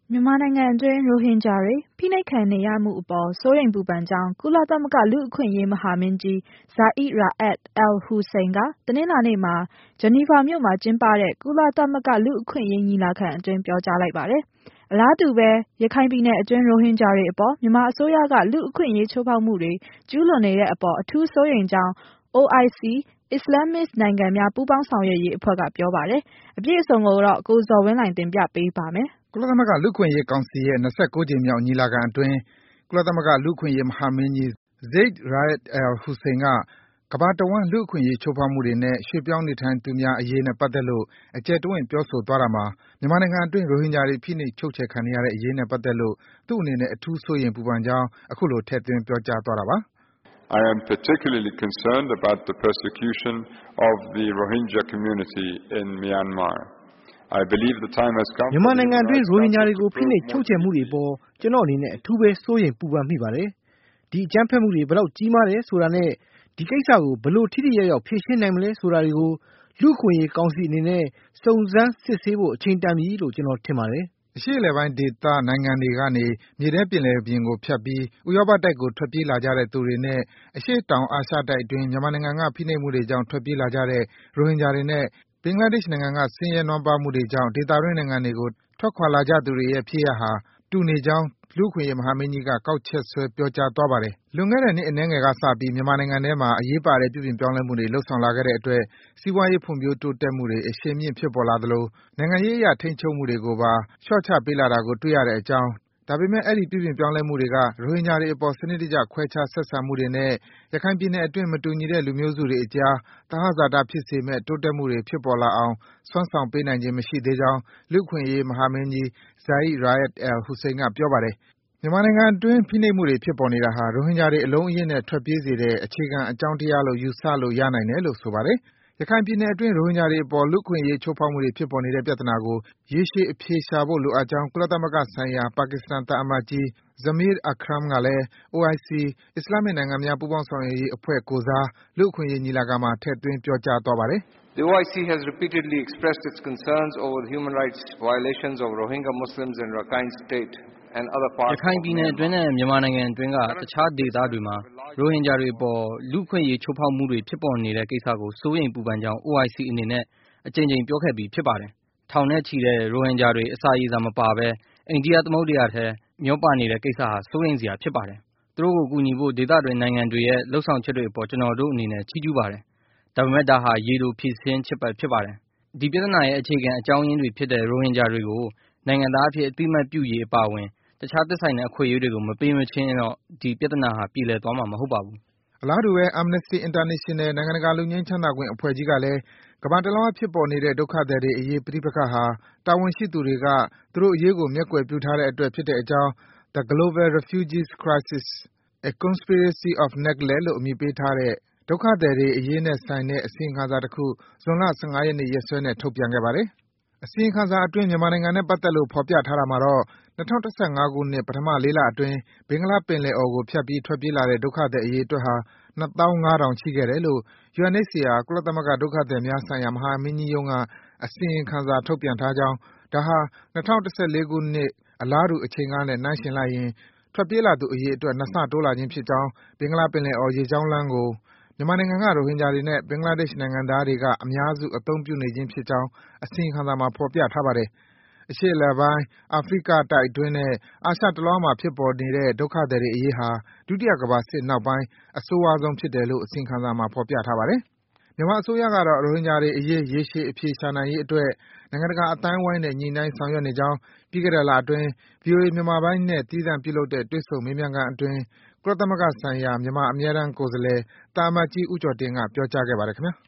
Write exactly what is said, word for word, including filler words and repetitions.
မြန်မာနိုင်ငံအတွင်းရိုဟင်ဂျာတွေဖိနှိပ်ခံနေရမှုအပေါ်စိုးရိမ်ပူပန်ကြောင်းကုလသမဂ္ဂလူ့အခွင့်အရေးမဟာမင်းကြီး Zeid Ra'ad Al Hussein ကတနင်္လာနေ့မှာဂျနီဗာမြို့မှာကျင်းပတဲ့ကုလသမဂ္ဂလူ့အခွင့်အရေးညီလာခံအတွင်းပြောကြားလိုက်ပါတယ်။အလားတူပဲရခိုင်ပြည်နယ်အတွင်းရိုဟင်ဂျာတွေအပေါ်မြန်မာအစိုးရကလူ့အခွင့်အရေးချိုးဖောက်မှုတွေကျူးလွန်နေတဲ့အပေါ်အထူးစိုးရိမ်ကြောင်း အို အိုင် စီ အစ္စလာမစ်နိုင်ငံများပူးပေါင်းဆောင်ရွက်ရေးအဖွဲ့ကပြောပါတယ်။အပြည့်အစုံကိုတော့ကိုဇော်ဝင်းလှိုင်တင်ပြပေးပါမယ်။ကုလသမဂ္ဂလူ့အခွင့်အရေးကောင်စီရဲ့ ၂၉ ကြိမ်မြောက်ညီလာခံအတွင်းကုလသမဂ္ဂလူ့အခွင့်အရေးမဟာမင်းကြီး Zeid Ra'ad Al Hussein က ကမ္ဘာတဝှမ်းလူ့အခွင့်အရေးချိုးဖောက်မှုတွေနဲ့ ရွှေ့ပြောင်းနေထိုင်သူများအရေးနဲ့ပတ်သက်လို့ အကျယ်တဝင့်ပြောဆိုသွားတာမှာ မြန်မာနိုင်ငံအတွင်းရိုဟင်ဂျာတွေဖိနှိပ်ချုပ်ချယ်ခံနေရတဲ့အရေးနဲ့ပတ်သက်လို့ သူ့အနေနဲ့အထူးစိုးရိမ်ပူပန်ကြောင်း အခုလိုထည့်သွင်းပြောကြားသွားတာပါ။ I am particularly concerned about the persecution of the Rohingya community in Myanmar. I believe the time has come မြန်မာနိုင်ငံအတွင်းရိုဟင်ဂျာတွေကိုဖိနှိပ်ချုပ်ချယ်မှုတွေအပေါ်ကျွန်တော်အနေနဲ့အထူးပဲစိုးရိမ်ပူပန်မိပါတယ်။ဒီအကြမ်းဖက်မှုတွေဘယ်လောက်ကြီးမားတယ်ဆိုတာနဲ့ဒီကိစ္စကိုဘယ်လိုထိထိရောက်ရောက်ဖြေရှင်းနိုင်မလဲဆိုတာတွေကိုလူ့အခွင့်အရေးကောင်စီအနေနဲ့စုံစမ်းစစ်ဆေးဖို့အချိန်တန်ပြီလို့ကျွန်တော်ထင်ပါတယ်။အရှေ့အလယ်ပိုင်းဒေသနိုင်ငံတွေကနေမြေထဲပင်လယ်ပြင်ကိုဖြတ်ပြီးဥရောပတိုက်ကိုထွက်ပြေးလာကြတဲ့သူတွေနဲ့အရှေ့တောင်အာရှတိုက်အတွင်းမြန်မာနိုင်ငံကဖိနှိပ်မှုတွေကြောင့်ထွက်ပြေးလာကြတဲ့ရိုဟင်ဂျာတွေနဲ့ဘင်္ဂလားဒေ့ရှ်နိုင်ငံကဆင်းရဲနွမ်းပါးမှုတွေကြောင့်ဒေသတွင်းနိုင်ငံတွေကိုထွက်ခွာလာကြသူတွေရဲ့ဖြစ်ရပ်ဟာတူနေကြောင်းလူ့အခွင့်အရေးမဟာမင်းကြီးကကောက်ချက်ဆွဲပြောကြားသွားပါတယ်။လွန်ခဲ့တဲ့နှစ်အနည်းငယ်ကစပြီးမြန်မာနိုင်ငံထဲမှာအရေးပါတဲ့ပြုပြင်ပြောင်းလဲမှုတွေလုပ်ဆောင်လာခဲ့တဲ့အတွက်စီးပွားရေးဖွံ့ဖြိုးတိုးတက်မှုတွေအရှိန်မြင့်ဖြစ်ပေါ်လာသလိုနိုင်ငံရေးအရထိန်းချုပ်မှုတွေကိုပါလျှော့ချပေးလာတာကိုတွေ့ရတဲ့အကြောင်းဒါပေမဲ့အဲဒီပြုပြင်ပြောင်းလဲမှုတွေကရိုဟင်ဂျာတွေအပေါ်စနစ်တကျခွဲခြားဆက်ဆံမှုတွေနဲ့ရခိုင်ပြည်နယ်အတွင်းမတူညီတဲ့လူမျိုးစုတွေအကြားသဟဇာတဖြစ်စေမယ့်တိုးတက်မှုတွေဖြစ်ပေါ်လာအောင်စွမ်းဆောင်ပေးနိုင်ခြင်းမရှိသေးကြောင်းလူ့အခွင့်အရေးမဟာမင်းကြီး Zeid Ra'ad Al Hussein ကပြောပါတယ်။မြန်မာနိုင်ငံအတွင်းဖိနှိပ်မှုတွေဖြစ်ပေါ်နေတာဟာရိုဟင်ဂျာတွေအလုံးအရင်းနဲ့ထွက်ပြေးစေတဲ့အခြေခံအကြောင်းတရားလို့ယူဆလို့ရနိုင်တယ်လို့ဆိုပါတယ်။ရခိုင်ပြည်နယ်အတွင်းရိုဟင်ဂျာတွေအပေါ်လူ့အခွင့်အရေးချိုးဖောက်မှုတွေဖြစ်ပေါ်နေတဲ့ပြဿနာကိုရေရှည်အဖြေရှာဖို့လိုအပ်ကြောင်းကုလသမဂ္ဂဆိုင်ရာပါကစ္စတန်သံအမတ်ကြီး Zamir Akram ကလည်း အို အိုင် စီ အစ္စလာမစ်နိုင်ငံများပူးပေါင်းဆောင်ရွက်ရေးအဖွဲ့ကိုယ်စားလူ့အခွင့်အရေးညီလာခံမှာထည့်သွင်းပြောကြားသွားပါတယ်။ The အို အိုင် စီ has repeatedly expressed its concerns over the human rights violations of Rohingya Muslims in Rakhine State and other parts of Myanmar. ရခိုင်ပြည်နယ်အတွင်းနဲ့မြန်မာနိုင်ငံအတွင်းကတခြားဒေသတွေမှာရိုဟင်ဂျာတွေအပေါ်လူ့အခွင့်အရေးချိုးဖောက်မှုတွေဖြစ်ပေါ်နေတဲ့ကိစ္စကိုစိုးရိမ်ပူပန်ကြောင်း အို အို အိုင် စီ အနေနဲ့အကြိမ်ကြိမ်ပြောခဲ့ပြီးဖြစ်ပါတယ်။ထောင်နဲ့ချီတဲ့ရိုဟင်ဂျာတွေအစာရေစာမပါဘဲအိန္ဒိယသမုဒ္ဒရာထဲမျောပါနေတဲ့ကိစ္စဟာစိုးရိမ်စရာဖြစ်ပါတယ်။သူတို့ကိုကူညီဖို့ဒေသတွင်းနိုင်ငံတွေရဲ့လှုပ်ဆောင်ချက်တွေအပေါ်ကျွန်တော်တို့အနေနဲ့ချီးကျူးပါတယ်။ဒါပေမဲ့ဒါဟာရေတိုဖြေရှင်းချက်ပဲဖြစ်ပါတယ်။ဒီပြဿနာရဲ့အခြေခံအကြောင်းရင်းတွေဖြစ်တဲ့ရိုဟင်ဂျာတွေကိုနိုင်ငံသားအဖြစ်အသိအမှတ်ပြုရေးအပါအဝင်တခြားသက်ဆိုင်တဲ့အခွင့်အရေးတွေကိုမပေးမချင်းတော့ဒီပြဿနာဟာပြေလည်သွားမှာမဟုတ်ပါဘူး။အလားတူပဲ Amnesty International နိုင်ငံတကာလွတ်ငြိမ်းချမ်းသာခွင့်အဖွဲ့ကြီးကလည်းကမ္ဘာတလွှားဖြစ်ပေါ်နေတဲ့ဒုက္ခသည်တွေအရေးပဋိပက္ခဟာတာဝန်ရှိသူတွေကသူတို့အရေးကိုမျက်ကွယ်ပြုထားတဲ့အတွက်ဖြစ်တဲ့အကြောင်း The Global Refugees Crisis – A Conspiracy of Neglect လို့အမည်ပေးထားတဲ့ဒုက္ခသည်တွေအရေးနဲ့ဆိုင်တဲ့အစီရင်ခံစာတခုဇွန်လ ၁၅ ရက်နေ့ရက်စွဲနဲ့ထုတ်ပြန်ခဲ့ပါတယ်။အစီရင်ခံစာအတွင်းမြန်မာနိုင်ငံနဲ့ပတ်သက်လို့ဖော်ပြထားတာမှာတော့၂၀၁၅ခုနှစ်ပထမလေးလအတွင်းဘင်္ဂလားပင်လယ်အော်ကိုဖြတ်ပြီးထွက်ပြေးလာတဲ့ဒုက္ခသည်အရေအတွက်ဟာနှစ်သောင်းငါးထောင်ရှိခဲ့တယ်လို့ ယူအန် အိတ် စီ အာ ကုလသမဂ္ဂဒုက္ခသည်များဆိုင်ရာမဟာမင်းကြီးရုံးကအစီရင်ခံစာထုတ်ပြန်ထားကြောင်းဒါဟာ၂၀၁၄ခုနှစ်အလားတူအချိန်ကနဲ့နှိုင်းယှဉ်လိုက်ရင်ထွက်ပြေးလာသူအရေအတွက်နှစ်ဆတိုးလာခြင်းဖြစ်ကြောင်းဘင်္ဂလားပင်လယ်အော်ရေကြောင်းလမ်းကိုမြန်မာနိုင်ငံကရိုဟင်ဂျာတွေနဲ့ဘင်္ဂလားဒေ့ရှ်နိုင်ငံသားတွေကအများစုအသုံးပြုနေခြင်းဖြစ်ကြောင်းအစီရင်ခံစာမှာဖော်ပြထားပါတယ်။အရှေ့အလယ်ပိုင်း၊အာဖရိကတိုက်အတွင်းနဲ့အာရှတလွှားမှာဖြစ်ပေါ်နေတဲ့ဒုက္ခသည်တွေအရေးဟာဒုတိယကမ္ဘာစစ်နောက်ပိုင်းအဆိုးဝါးဆုံးဖြစ်တယ်လို့အစီရင်ခံစာမှာဖော်ပြထားပါတယ်။မြန်မာအစိုးရကတော့ရိုဟင်ဂျာတွေအရေးရေရှည်အဖြေရှာနိုင်ရေးအတွက်နိုင်ငံတကာအသိုင်းအဝိုင်းနဲ့ညှိနှိုင်းဆောင်ရွက်နေကြောင်းပြီးခဲ့တဲ့လအတွင်း ဗွီအိုအေမြန်မာပိုင်းနဲ့သီးသန့်ပြုလုပ်တဲ့တွေ့ဆုံမေးမြန်းခန်းအတွင်းကုလသမဂ္ဂဆိုင်ရာမြန်မာအမြဲတမ်းကိုယ်စားလှယ်သံအမတ်ကြီးဦးကျော်တင်ကပြောကြားခဲ့ပါတယ်ခင်ဗျာ။